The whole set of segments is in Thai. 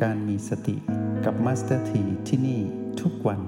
การมีสติกับมาสเตอร์ทีที่นี่ทุกวัน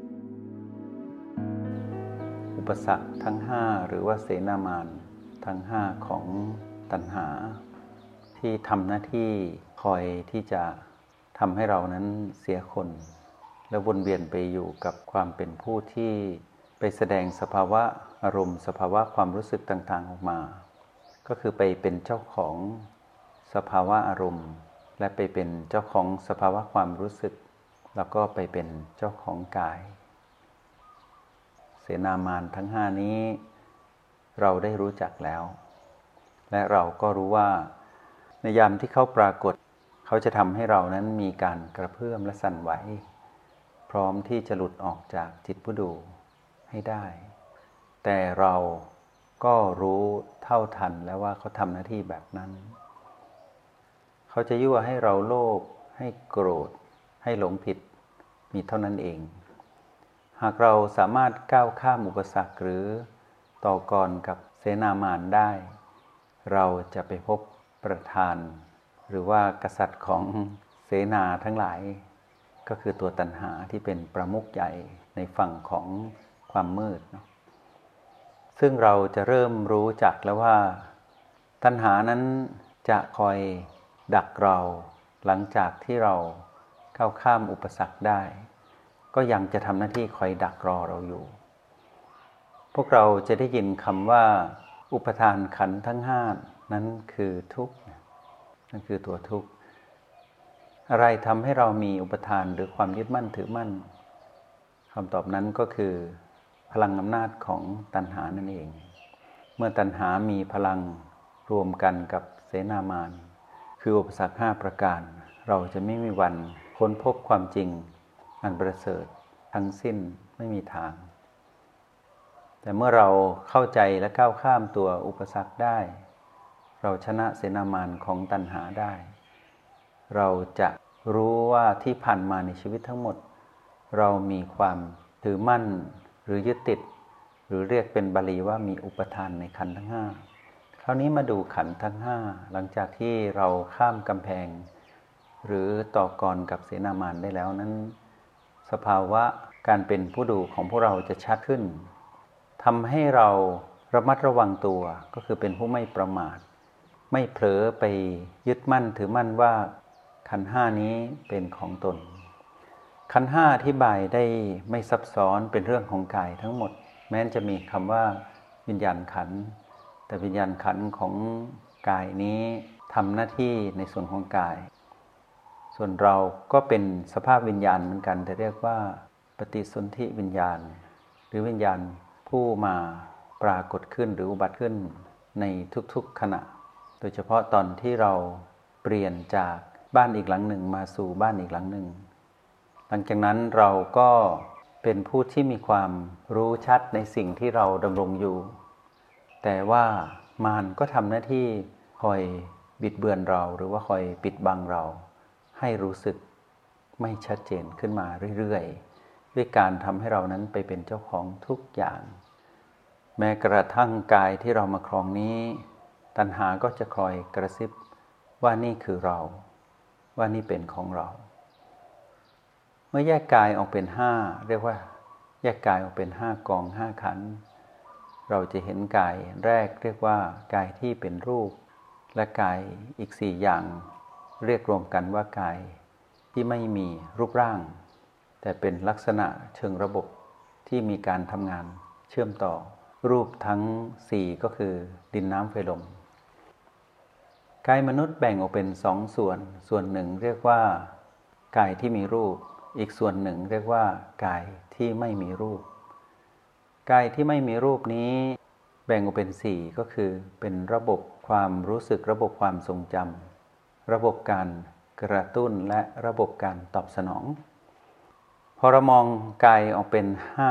อุปสรรคทั้ง5หรือว่าเสนามารทั้ง5ของตัณหาที่ทำหน้าที่คอยที่จะทำให้เรานั้นเสียคนและวนเวียนไปอยู่กับความเป็นผู้ที่ไปแสดงสภาวะอารมณ์สภาวะความรู้สึกต่างๆออกมาก็คือไปเป็นเจ้าของสภาวะอารมณ์และไปเป็นเจ้าของสภาวะความรู้สึกแล้วก็ไปเป็นเจ้าของกายเสนามารทั้ง5นี้เราได้รู้จักแล้วและเราก็รู้ว่าในยามที่เขาปรากฏเขาจะทำให้เรานั้นมีการกระเพื่อมและสั่นไหวพร้อมที่จะหลุดออกจากจิตผู้ดูให้ได้แต่เราก็รู้เท่าทันแล้วว่าเขาทำหน้าที่แบบนั้นเขาจะยั่วให้เราโลภให้โกรธให้หลงผิดมีเท่านั้นเองหากเราสามารถก้าวข้ามอุปสรรคหรือต่อกรกับเสนามารได้เราจะไปพบประธานหรือว่ากษัตริย์ของเสนาทั้งหลายก็คือตัวตัณหาที่เป็นประมุขใหญ่ในฝั่งของความมืดซึ่งเราจะเริ่มรู้จักแล้วว่าตัณหานั้นจะคอยดักเราหลังจากที่เราก้าวข้ามอุปสรรคได้ก็ยังจะทำหน้าที่คอยดักรอเราอยู่พวกเราจะได้ยินคำว่าอุปทานขันธ์ทั้ง5นั้นคือทุกข์นั่นคือตัวทุกข์อะไรทำให้เรามีอุปทานหรือความยึดมั่นถือมั่นคำตอบนั้นก็คือพลังอำนาจของตัณหานั่นเองเมื่อตัณหามีพลังรวมกันกับเสนามารคืออุปสรรค5ประการเราจะไม่มีวันค้นพบความจริงอันประเสริฐทั้งสิ้นไม่มีทางแต่เมื่อเราเข้าใจและก้าวข้ามตัวอุปสรรคได้เราชนะเสนามารของตัณหาได้เราจะรู้ว่าที่ผ่านมาในชีวิตทั้งหมดเรามีความถือมั่นหรือยึดติดหรือเรียกเป็นบาลีว่ามีอุปทานในขันธ์ทั้ง5คราวนี้มาดูขันธ์ทั้ง5หลังจากที่เราข้ามกำแพงหรือต่อกรกับเสนามารได้แล้วนั้นสภาวะการเป็นผู้ดูของพวกเราจะชัดขึ้นทำให้เราระมัดระวังตัวก็คือเป็นผู้ไม่ประมาทไม่เผลอไปยึดมั่นถือมั่นว่าขันธ์5นี้เป็นของตนขันธ์5อธิบายได้ไม่ซับซ้อนเป็นเรื่องของกายทั้งหมดแม้จะมีคำว่าวิญญาณขันธ์แต่วิญญาณขันธ์ของกายนี้ทำหน้าที่ในส่วนของกายส่วนเราก็เป็นสภาพวิญญาณเหมือนกันแต่เรียกว่าปฏิสนธิวิญญาณหรือวิญญาณผู้มาปรากฏขึ้นหรืออุบัติขึ้นในทุกๆขณะโดยเฉพาะตอนที่เราเปลี่ยนจากบ้านอีกหลังหนึ่งมาสู่บ้านอีกหลังหนึ่งหลังจากนั้นเราก็เป็นผู้ที่มีความรู้ชัดในสิ่งที่เราดำรงอยู่แต่ว่ามารก็ทำหน้าที่คอยบิดเบือนเราหรือว่าคอยปิดบังเราให้รู้สึกไม่ชัดเจนขึ้นมาเรื่อยๆด้วยการทำให้เรานั้นไปเป็นเจ้าของทุกอย่างแม้กระทั่งกายที่เรามาครองนี้ตัณหาก็จะคอยกระซิบว่านี่คือเราว่านี่เป็นของเราเมื่อแยกกายออกเป็น5เรียกว่าแยกกายออกเป็น5กอง5ขันธ์เราจะเห็นกายแรกเรียกว่ากายที่เป็นรูปและกายอีก4อย่างเรียกรวมกันว่ากายที่ไม่มีรูปร่างแต่เป็นลักษณะเชิงระบบที่มีการทำงานเชื่อมต่อรูปทั้ง4ก็คือดินน้ำไฟลมกายมนุษย์แบ่งออกเป็น2ส่วนหนึ่งเรียกว่ากายที่มีรูปอีกส่วนหนึ่งเรียกว่ากายที่ไม่มีรูปกายที่ไม่มีรูปนี้แบ่งออกเป็น4ก็คือเป็นระบบความรู้สึกระบบความทรงจำระบบการกระตุ้นและระบบการตอบสนองพอเรามองกายออกเป็น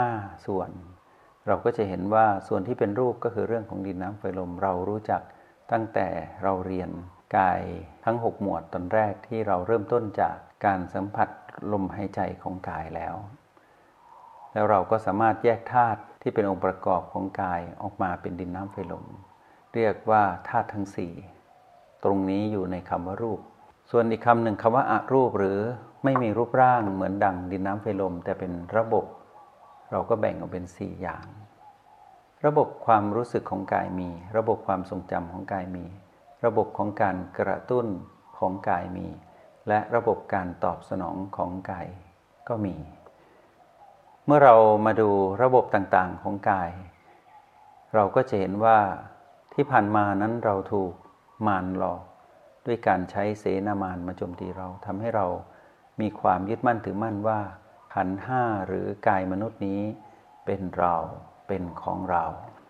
5ส่วนเราก็จะเห็นว่าส่วนที่เป็นรูปก็คือเรื่องของดินน้ำไฟลมเรารู้จักตั้งแต่เราเรียนกายทั้ง6หมวดตอนแรกที่เราเริ่มต้นจากการสัมผัสลมหายใจของกายแล้วเราก็สามารถแยกธาตุที่เป็นองค์ประกอบของกายออกมาเป็นดินน้ำไฟลมเรียกว่าธาตุทั้ง4ตรงนี้อยู่ในคำว่ารูปส่วนอีกคำหนึ่งคำว่าอรูปหรือไม่มีรูปร่างเหมือนดั่งดินน้ำไฟลมแต่เป็นระบบเราก็แบ่งออกเป็น4อย่างระบบความรู้สึกของกายมีระบบความทรงจำของกายมีระบบของการกระตุ้นของกายมีและระบบการตอบสนองของกายก็มีเมื่อเรามาดูระบบต่างๆของกายเราก็จะเห็นว่าที่ผ่านมานั้นเราถูกมารหลอกด้วยการใช้เสนามารมาโจมตีเราทำให้เรามีความยึดมั่นถือมั่นว่าขันธ์ห้าหรือกายมนุษย์นี้เป็นเราเป็นของเรา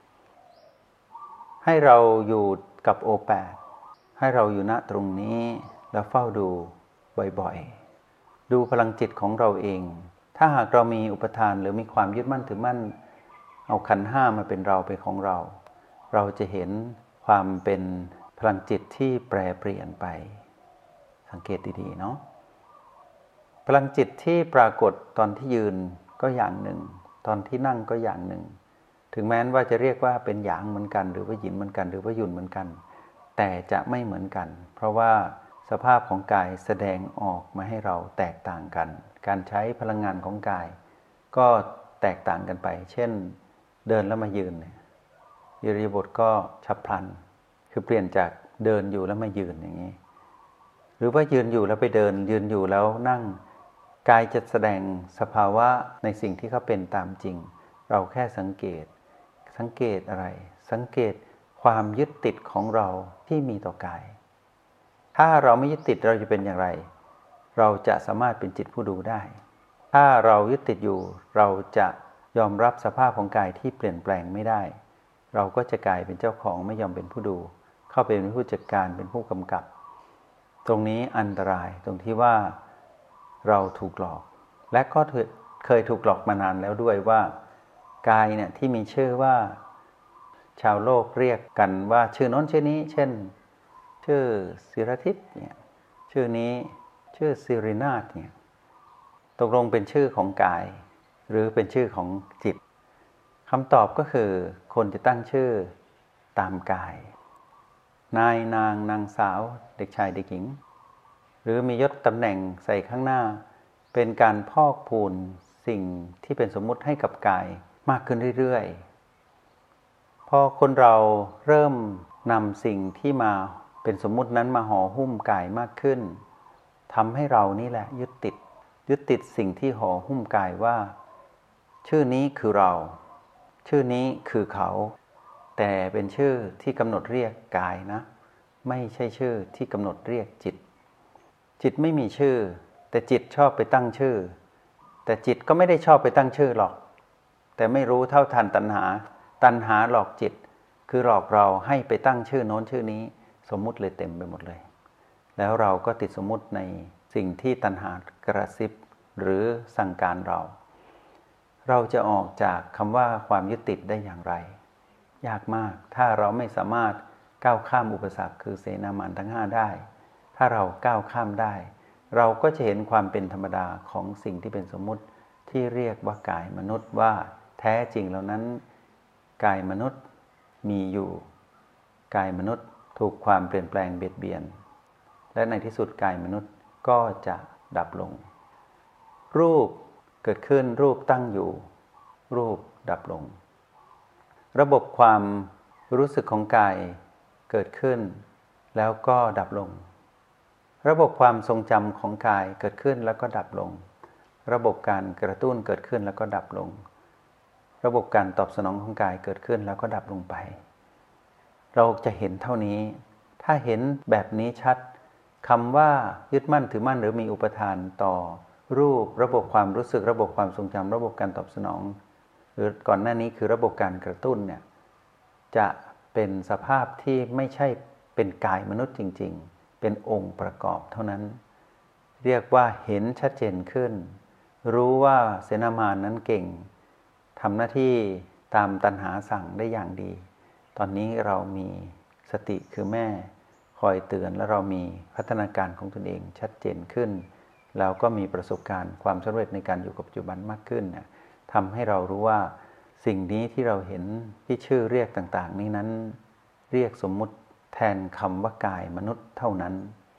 ให้เราอยู่กับโอแปดให้เราอยู่ณตรงนี้แล้วเฝ้าดูบ่อยๆดูพลังจิตของเราเองถ้าหากเรามีอุปทานหรือมีความยึดมั่นถือมั่นเอาขันธ์ห้ามาเป็นเราเป็นของเราเราจะเห็นความเป็นพลังจิตที่แปรเปลี่ยนไปสังเกตดีๆเนาะพลังจิตที่ปรากฏตอนที่ยืนก็อย่างหนึ่งตอนที่นั่งก็อย่างหนึ่งถึงแม้ว่าจะเรียกว่าเป็นหยางเหมือนกันหรือว่าหยินเหมือนกันหรือว่าหยุนเหมือนกันแต่จะไม่เหมือนกันเพราะว่าสภาพของกายแสดงออกมาให้เราแตกต่างกันการใช้พลังงานของกายก็แตกต่างกันไปเช่นเดินแล้วมายืนเนี่ยอิริยาบถก็ฉับพลันคือเปลี่ยนจากเดินอยู่แล้วมายืนอย่างนี้หรือว่ายืนอยู่แล้วไปเดินยืนอยู่แล้วนั่งกายจะแสดงสภาวะในสิ่งที่เขาเป็นตามจริงเราแค่สังเกตอะไรสังเกตความยึดติดของเราที่มีต่อกายถ้าเราไม่ยึดติดเราจะเป็นอย่างไรเราจะสามารถเป็นจิตผู้ดูได้ถ้าเรายึดติดอยู่เราจะยอมรับสภาพของกายที่เปลี่ยนแปลงไม่ได้เราก็จะกลายเป็นเจ้าของไม่ยอมเป็นผู้ดูเข้าไปเป็นผู้จัดการเป็นผู้กำกับตรงนี้อันตรายตรงที่ว่าเราถูกหลอกและก็เคยถูกหลอกมานานแล้วด้วยว่ากายเนี่ยที่มีชื่อว่าชาวโลกเรียกกันว่าชื่อโน้นชื่อนี้เช่นชื่อศิรทิพย์เนี่ยชื่อนี้ชื่อสิรินาถเนี่ยตกลงเป็นชื่อของกายหรือเป็นชื่อของจิตคำตอบก็คือคนจะตั้งชื่อตามกายนายนางนางสาวเด็กชายเด็กหญิงหรือมียศตำแหน่งใส่ข้างหน้าเป็นการพอกพูนสิ่งที่เป็นสมมุติให้กับกายมากขึ้นเรื่อยๆพอคนเราเริ่มนำสิ่งที่มาเป็นสมมุตินั้นมาห่อหุ้มกายมากขึ้นทำให้เรานี่แหละยึดติดสิ่งที่ห่อหุ้มกายว่าชื่อนี้คือเราชื่อนี้คือเขาแต่เป็นชื่อที่กำหนดเรียกกายนะไม่ใช่ชื่อที่กำหนดเรียกจิตไม่มีชื่อแต่จิตชอบไปตั้งชื่อแต่จิตก็ไม่ได้ชอบไปตั้งชื่อหรอกแต่ไม่รู้เท่าทันตัณหาหลอกจิตคือหลอกเราให้ไปตั้งชื่อโน้นชื่อนี้สมมุติเลยเต็มไปหมดเลยแล้วเราก็ติดสมมุติในสิ่งที่ตัณหากระซิบหรือสั่งการเราจะออกจากคำว่าความยึดติดได้อย่างไรยากมากถ้าเราไม่สามารถก้าวข้ามอุปสรรคคือเสนามารทั้ง5ได้ถ้าเราก้าวข้ามได้เราก็จะเห็นความเป็นธรรมดาของสิ่งที่เป็นสมมุติที่เรียกว่ากายมนุษย์ว่าแท้จริงแล้วนั้นกายมนุษย์มีอยู่กายมนุษย์ถูกความเปลี่ยนแปลงเบียดเบียนและในที่สุดกายมนุษย์ก็จะดับลงรูปเกิดขึ้นรูปตั้งอยู่รูปดับลงระบบความรู้สึกของกายเกิดขึ้นแล้วก็ดับลงระบบความทรงจำของกายเกิดขึ้นแล้วก็ดับลงระบบการกระตุ้นเกิดขึ้นแล้วก็ดับลงระบบการตอบสนองของกายเกิดขึ้นแล้วก็ดับลงไปเราจะเห็นเท่านี้ถ้าเห็นแบบนี้ชัดคำว่ายึดมั่นถือมั่นหรือมีอุปทานต่อรูประบบความรู้สึกระบบความทรงจำระบบการตอบสนองหรือก่อนหน้านี้คือระบบการกระตุ้นเนี่ยจะเป็นสภาพที่ไม่ใช่เป็นกายมนุษย์จริงๆเป็นองค์ประกอบเท่านั้นเรียกว่าเห็นชัดเจนขึ้นรู้ว่าเสนามารนั้นเก่งทำหน้าที่ตามตัณหาสั่งได้อย่างดีตอนนี้เรามีสติคือแม่คอยเตือนและเรามีพัฒนาการของตนเองชัดเจนขึ้นแล้วก็มีประสบการณ์ความสำเร็จในการอยู่กับปัจจุบันมากขึ้นเนี่ยทำให้เรารู้ว่าสิ่งนี้ที่เราเห็นที่ชื่อเรียกต่างๆนี้นั้นเรียกสมมุติแทนคำว่ากายมนุษย์เท่านั้น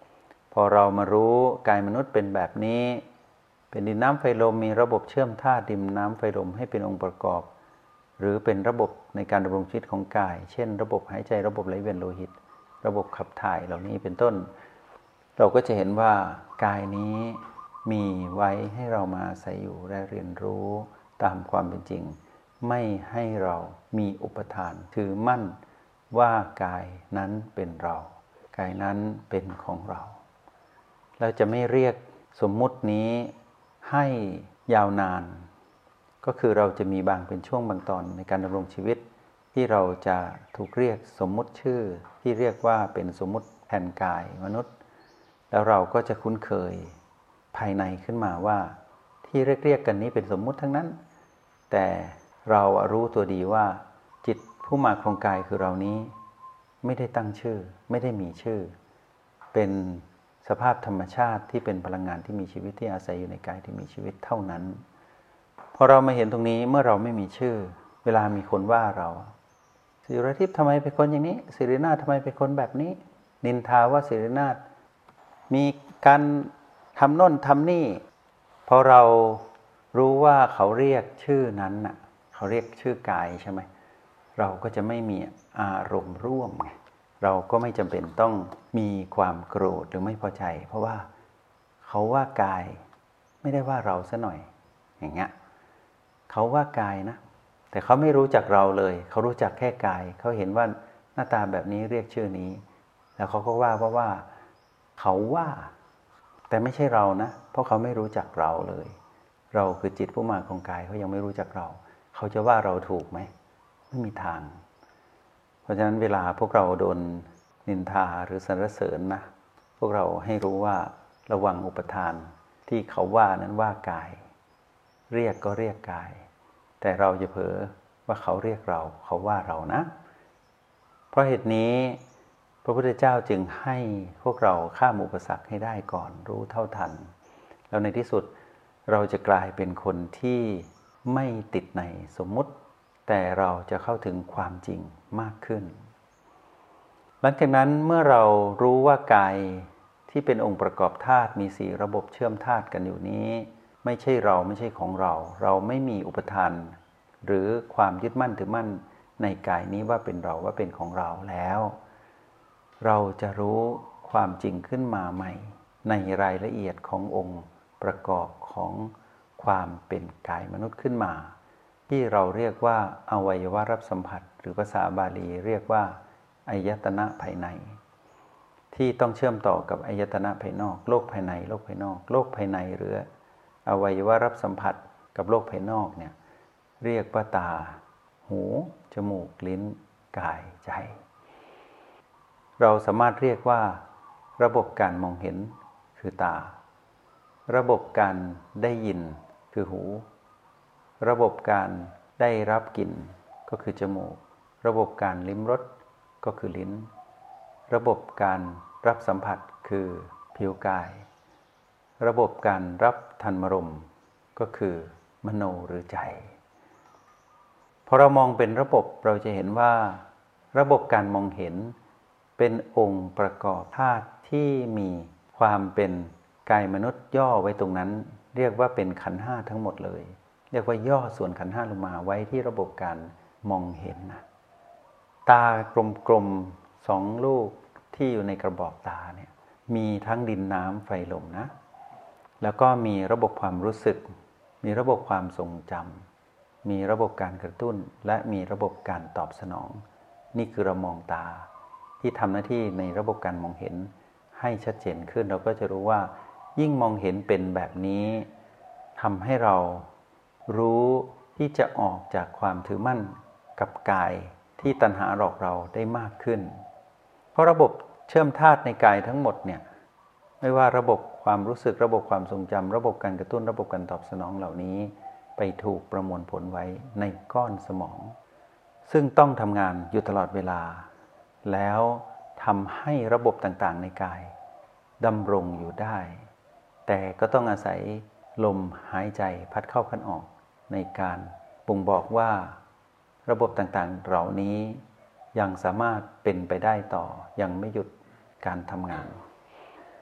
พอเรามารู้กายมนุษย์เป็นแบบนี้เป็นดินน้ำไฟลมมีระบบเชื่อมธาตุดินน้ำไฟลมให้เป็นองค์ประกอบหรือเป็นระบบในการดำรงชีวิตของกายเช่นระบบหายใจระบบไหลเวียนโลหิตระบบขับถ่ายเหล่านี้เป็นต้นเราก็จะเห็นว่ากายนี้มีไว้ให้เรามาอาศัยอยู่และเรียนรู้ตามความเป็นจริงไม่ให้เรามีอุปทานถือมั่นว่ากายนั้นเป็นเรากายนั้นเป็นของเราเราจะไม่เรียกสมมุตินี้ให้ยาวนานก็คือเราจะมีบางเป็นช่วงบางตอนในการดำรงชีวิตที่เราจะถูกเรียกสมมุติชื่อที่เรียกว่าเป็นสมมุติแทนกายมนุษย์แล้วเราก็จะคุ้นเคยภายในขึ้นมาว่าที่เรียกกันนี้เป็นสมมุติทั้งนั้นแต่เรารู้ตัวดีว่าจิตผู้มาครองกายคือเรานี้ไม่ได้ตั้งชื่อไม่ได้มีชื่อเป็นสภาพธรรมชาติที่เป็นพลังงานที่มีชีวิตที่อาศัยอยู่ในกายที่มีชีวิตเท่านั้นพอเรามาเห็นตรงนี้เมื่อเราไม่มีชื่อเวลามีคนว่าเราศิรทิพย์ทำไมเป็นคนอย่างนี้ศิรินาถทำไมเป็นคนแบบนี้นินทาว่าศิรินาถมีการทำโน่นทำนี่พอเรารู้ว่าเขาเรียกชื่อนั้นน่ะเขาเรียกชื่อกายใช่ไหมเราก็จะไม่มีอารมณ์ร่วมไงเราก็ไม่จำเป็นต้องมีความโกรธหรือไม่พอใจเพราะว่าเขาว่ากายไม่ได้ว่าเราซะหน่อยอย่างเงี้ยเขาว่ากายนะแต่เขาไม่รู้จักเราเลยเขารู้จักแค่กายเขาเห็นว่าหน้าตาแบบนี้เรียกชื่อนี้แล้วเขาก็ว่าเขาว่าแต่ไม่ใช่เรานะเพราะเขาไม่รู้จักเราเลยเราคือจิตผู้มาของกายเขายังไม่รู้จักเราเขาจะว่าเราถูกไหมไม่มีทางเพราะฉะนั้นเวลาพวกเราโดนนินทาหรือสรรเสริญนะพวกเราให้รู้ว่าระวังอุปทานที่เขาว่านั้นว่ากายเรียกก็เรียกกายแต่เราจะเผลอว่าเขาเรียกเราเขาว่าเรานะเพราะเหตุนี้พระพุทธเจ้าจึงให้พวกเราข้ามอุปสรรคให้ได้ก่อนรู้เท่าทันแล้วในที่สุดเราจะกลายเป็นคนที่ไม่ติดในสมมุติแต่เราจะเข้าถึงความจริงมากขึ้นหลังจากนั้นเมื่อเรารู้ว่ากายที่เป็นองค์ประกอบธาตุมี4ระบบเชื่อมธาตุกันอยู่นี้ไม่ใช่เราไม่ใช่ของเราเราไม่มีอุปทานหรือความยึดมั่นถือมั่นในกายนี้ว่าเป็นเราว่าเป็นของเราแล้วเราจะรู้ความจริงขึ้นมาใหม่ในรายละเอียดขององค์ประกอบของความเป็นกายมนุษย์ขึ้นมาที่เราเรียกว่าอวัยวะรับสัมผัสหรือภาษาบาลีเรียกว่าอายตนะภายในที่ต้องเชื่อมต่อกับอายตนะภายนอกโลกภายในโลกภายนอกโลกภายในหรืออวัยวะรับสัมผัสกับโลกภายนอกเนี่ยเรียกว่าตาหูจมูกลิ้นกายใจเราสามารถเรียกว่าระบบการมองเห็นคือตาระบบการได้ยินคือหูระบบการได้รับกลิ่นก็คือจมูกระบบการลิ้มรสก็คือลิ้นระบบการรับสัมผัสคือผิวกายระบบการรับธรรมารมณ์ก็คือมโนหรือใจพอเรามองเป็นระบบเราจะเห็นว่าระบบการมองเห็นเป็นองค์ประกอบธาตุที่มีความเป็นกายมนุษย์ย่อไว้ตรงนั้นเรียกว่าเป็นขันธ์ห้าทั้งหมดเลยเรียกว่าย่อส่วนขันธ์ห้าลงมาไว้ที่ระบบการมองเห็นนะตากลมๆสองลูกที่อยู่ในกระบอกตาเนี่ยมีทั้งดินน้ำไฟลมนะแล้วก็มีระบบความรู้สึกมีระบบความทรงจำมีระบบการกระตุ้นและมีระบบการตอบสนองนี่คือเรามองตาที่ทำหน้าที่ในระบบการมองเห็นให้ชัดเจนขึ้นเราก็จะรู้ว่ายิ่งมองเห็นเป็นแบบนี้ทำให้เรารู้ที่จะออกจากความถือมั่นกับกายที่ตัณหาหลอกเราได้มากขึ้นเพราะระบบเชื่อมธาตุในกายทั้งหมดเนี่ยไม่ว่าระบบความรู้สึกระบบความทรงจำระบบการกระตุ้นระบบการตอบสนองเหล่านี้ไปถูกประมวลผลไว้ในก้อนสมองซึ่งต้องทำงานอยู่ตลอดเวลาแล้วทำให้ระบบต่างๆในกายดำรงอยู่ได้แต่ก็ต้องอาศัยลมหายใจพัดเข้าพัดออกในการบ่งบอกว่าระบบต่างๆเหล่านี้ยังสามารถเป็นไปได้ต่อยังไม่หยุดการทำงาน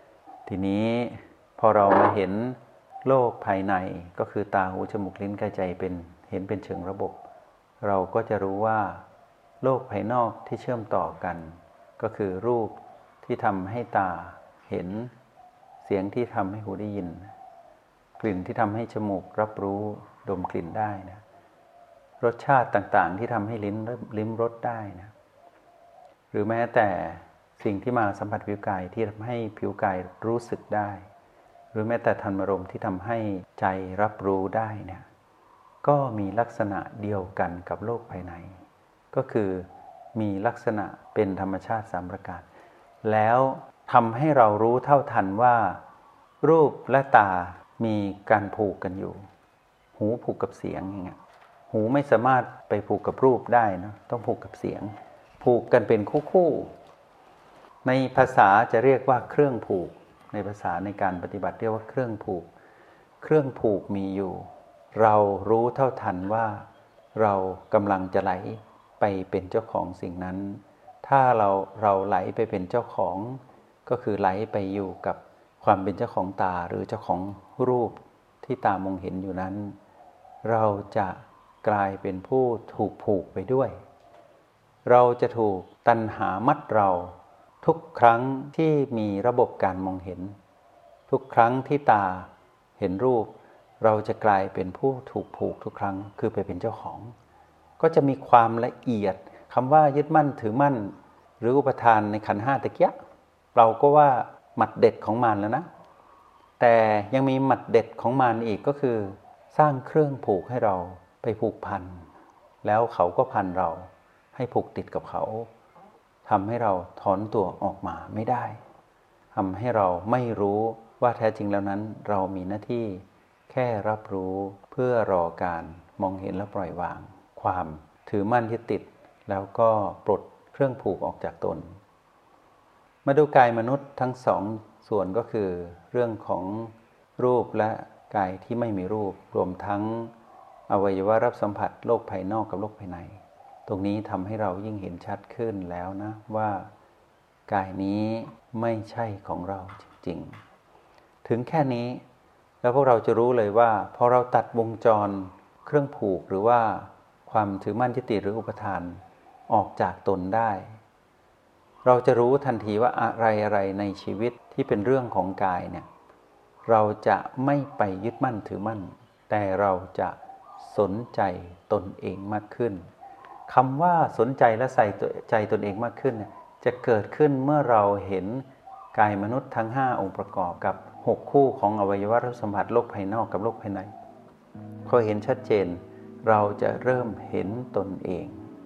ทีนี้พอเรามาเห็นโลกภายในก็คือตาหูจมูกลิ้นกายใจเห็นเป็นเชิงระบบเราก็จะรู้ว่าโลกภายนอกที่เชื่อมต่อกันก็คือรูปที่ทำให้ตาเห็นเสียงที่ทำให้หูได้ยินกลิ่นที่ทำให้จมูกรับรู้ดมกลิ่นได้นะรสชาติต่างๆที่ทำให้ลิ้มรสได้นะหรือแม้แต่สิ่งที่มาสัมผัสผิวกายที่ทำให้ผิวกายรู้สึกได้หรือแม้แต่ธรรมารมณ์ที่ทำให้ใจรับรู้ได้เนี่ยก็มีลักษณะเดียวกันกับโลกภายในก็คือมีลักษณะเป็นธรรมชาติ3ประการแล้วทำให้เรารู้เท่าทันว่ารูปและตามีการผูกกันอยู่หูผูกกับเสียงอย่างเงี้ยหูไม่สามารถไปผูกกับรูปได้นะต้องผูกกับเสียงผูกกันเป็นคู่ๆในภาษาจะเรียกว่าเครื่องผูกในภาษาในการปฏิบัติเรียกว่าเครื่องผูกมีอยู่เรารู้เท่าทันว่าเรากำลังจะไหลไปเป็นเจ้าของสิ่งนั้นถ้าเราไหลไปเป็นเจ้าของก็คือไหลไปอยู่กับความเป็นเจ้าของตาหรือเจ้าของรูปที่ตามองเห็นอยู่นั้นเราจะกลายเป็นผู้ถูกผูกไปด้วยเราจะถูกตัณหามัดเราทุกครั้งที่มีระบบการมองเห็นทุกครั้งที่ตาเห็นรูปเราจะกลายเป็นผู้ถูกผูกทุกครั้งคือไปเป็นเจ้าของก็จะมีความละเอียดคำว่ายึดมั่นถือมั่นหรืออุปทานในขันธ์5ตะเกียเราก็ว่าหมัดเด็ดของมันแล้วนะแต่ยังมีหมัดเด็ดของมันอีกก็คือสร้างเครื่องผูกให้เราไปผูกพันแล้วเขาก็พันเราให้ผูกติดกับเขาทำให้เราถอนตัวออกมาไม่ได้ทำให้เราไม่รู้ว่าแท้จริงแล้วนั้นเรามีหน้าที่แค่รับรู้เพื่อรอการมองเห็นและปล่อยวางความถือมั่นยึดติดแล้วก็ปลดเครื่องผูกออกจากตนมาดูกายมนุษย์ทั้งสองส่วนก็คือเรื่องของรูปและกายที่ไม่มีรูปรวมทั้งอวัยวะรับสัมผัสโลกภายนอกกับโลกภายในตรงนี้ทำให้เรายิ่งเห็นชัดขึ้นแล้วนะว่ากายนี้ไม่ใช่ของเราจริงๆถึงแค่นี้แล้วพวกเราจะรู้เลยว่าพอเราตัดวงจรเครื่องผูกหรือว่าความถือมั่นยึดติดหรืออุปทานออกจากตนได้เราจะรู้ทันทีว่าอะไรในชีวิตที่เป็นเรื่องของกายเนี่ยเราจะไม่ไปยึดมั่นถือมั่นแต่เราจะสนใจตนเองมากขึ้นคำว่าสนใจและใส่ใจตนเองมากขึ้นจะเกิดขึ้นเมื่อเราเห็นกายมนุษย์ทั้ง5องค์ประกอบกับ6คู่ของอวัยวะรับสัมผัสโลกภายนอกกับโลกภายในพอเห็นชัดเจนเราจะเริ่มเห็นตนเอง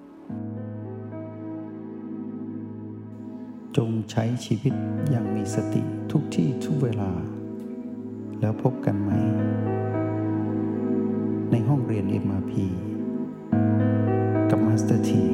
จงใช้ชีวิตอย่างมีสติทุกที่ทุกเวลาแล้วพบกันไหมในห้องเรียน MRP กับมาสเตอร์ที